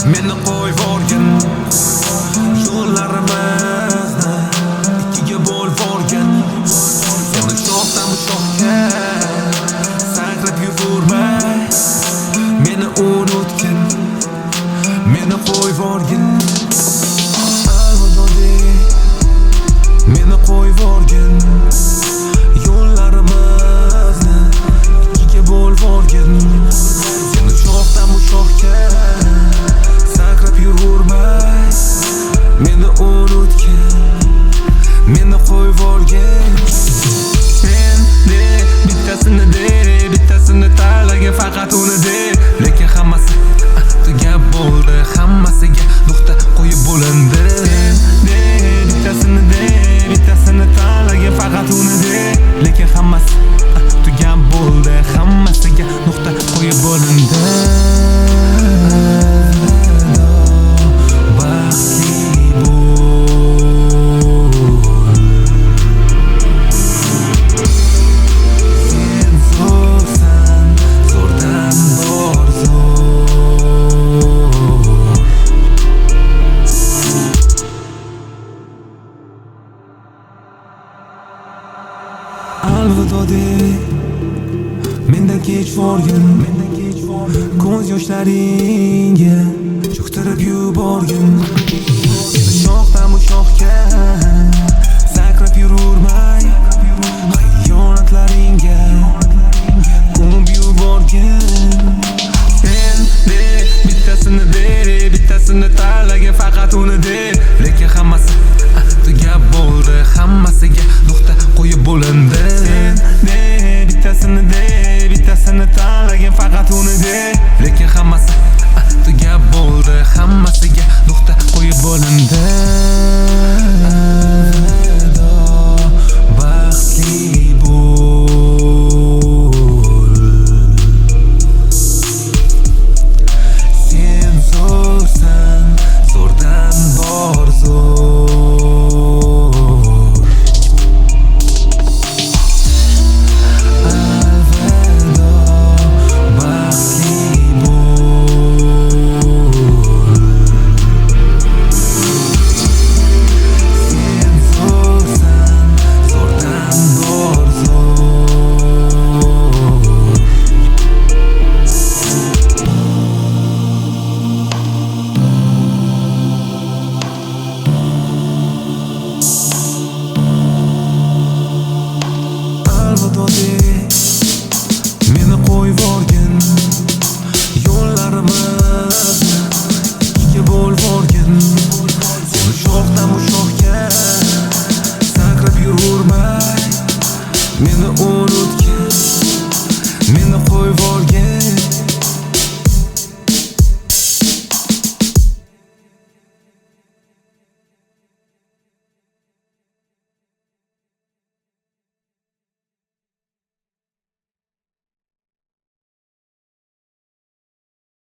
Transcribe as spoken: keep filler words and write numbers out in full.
meni qo'yvorgin. Yo'llarimizni ikkiga bo'lvorgin. Seni shoxdan bu shoxga sakrab yurmay, meni unutgin, meni qo'yvorgin. Meni qo'yvorgin. Yo'llarimizni ikkiga bo'lvorgin. Seni shoxdan bu shoxga sakrab yurmay, meni unutgin, meni qo'yvorgin. Endi bittasini de, bittasini tanlagan faqat uni de. Lekin hammasi tugab bo'ldi, hammasiga nuqta qo'yib bo'lindi. Endi bittasini de, bittasini tanlagan faqat uni de. Lekin hammasi tugab bo'ldi, hammasiga nuqta qo'yib bo'lindi. Alvido de, mendan kech vorgin, mendan kech vorgin. Ko'z yoshlaringga cho'ktirib yuborgin. Seni shoxdan bu shoxga sakrab yurmay, xiyonatlaringga ko'mib yuborgin. Endi bittasini de, bittasini tanlagan faqat uni de. Lekin hammasi tugab bo'ldi, hammasiga nuqta qo'yib bo'lindi. Endi bittasini de, bittasini tanlagan faqat uni de. Lekin hammasi tugab bo'ldi, hammasiga nuqta qo'yib bo'lindi. Baxtli bo'l. Sen zo'rsan, zo'rdan bor zo'r. Alvido, baxtli bo'l. Sen zo'rsan, zo'rdan bor zo'r. Alvido de,